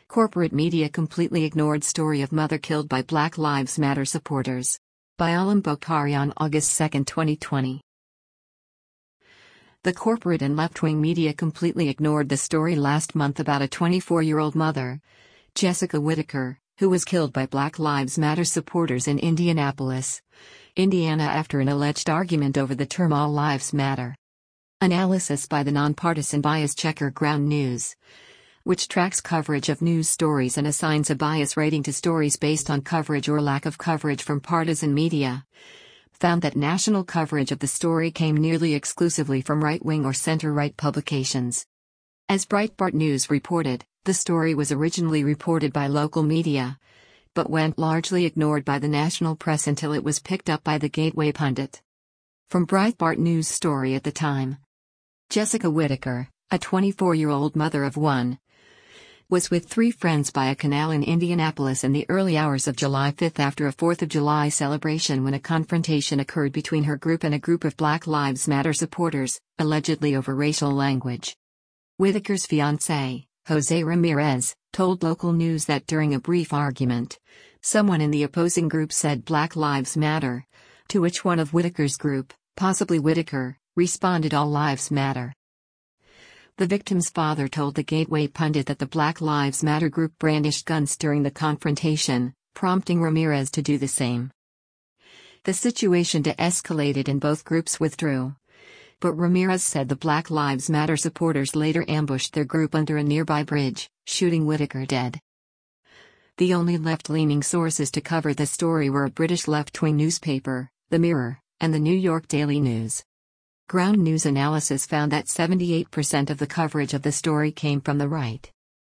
Corporate media completely ignored story of mother killed by Black Lives Matter supporters. By Alam Bokhari on August 2, 2020. The corporate and left-wing media completely ignored the story last month about a 24-year-old mother, Jessica Whitaker, who was killed by Black Lives Matter supporters in Indianapolis, Indiana after an alleged argument over the term All Lives Matter. Analysis by the nonpartisan bias checker Ground News, which tracks coverage of news stories and assigns a bias rating to stories based on coverage or lack of coverage from partisan media, found that national coverage of the story came nearly exclusively from right-wing or center-right publications. As Breitbart News reported, the story was originally reported by local media, but went largely ignored by the national press until it was picked up by the Gateway Pundit. From Breitbart News story at the time, Jessica Whitaker, a 24-year-old mother of one, was with three friends by a canal in Indianapolis in the early hours of July 5 after a 4th of July celebration when a confrontation occurred between her group and a group of Black Lives Matter supporters, allegedly over racial language. Whitaker's fiancé, Jose Ramirez, told local news that during a brief argument, someone in the opposing group said Black Lives Matter, to which one of Whitaker's group, possibly Whitaker, responded All Lives Matter. The victim's father told the Gateway Pundit that the Black Lives Matter group brandished guns during the confrontation, prompting Ramirez to do the same. The situation de-escalated and both groups withdrew. But Ramirez said the Black Lives Matter supporters later ambushed their group under a nearby bridge, shooting Whitaker dead. The only left-leaning sources to cover the story were a British left-wing newspaper, The Mirror, and the New York Daily News. Ground News analysis found that 78% of the coverage of the story came from the right.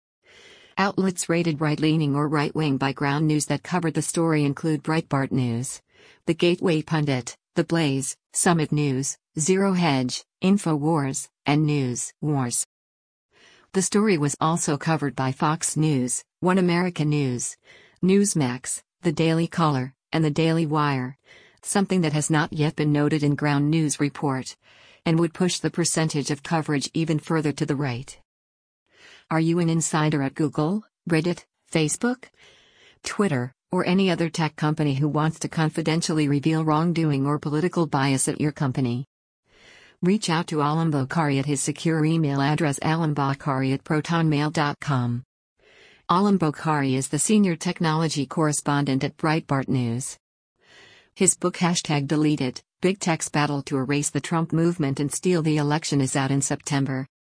Outlets rated right-leaning or right-wing by Ground News that covered the story include Breitbart News, The Gateway Pundit, The Blaze, Summit News, Zero Hedge, InfoWars, and News Wars. The story was also covered by Fox News, One America News, Newsmax, The Daily Caller, and The Daily Wire, something that has not yet been noted in Ground News report, and would push the percentage of coverage even further to the right. Are you an insider at Google, Reddit, Facebook, Twitter, or any other tech company who wants to confidentially reveal wrongdoing or political bias at your company? Reach out to Alam Bokhari at his secure email address alambokhari@protonmail.com. Alam Bokhari is the senior technology correspondent at Breitbart News. His book #Deleted, Big Tech's Battle to Erase the Trump Movement and Steal the Election is out in September.